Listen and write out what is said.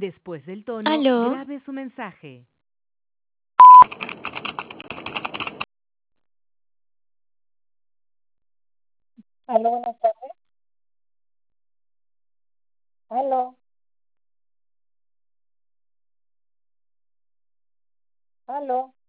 Después del tono, Aló, grabe su mensaje. Aló, buenas tardes. Aló, aló.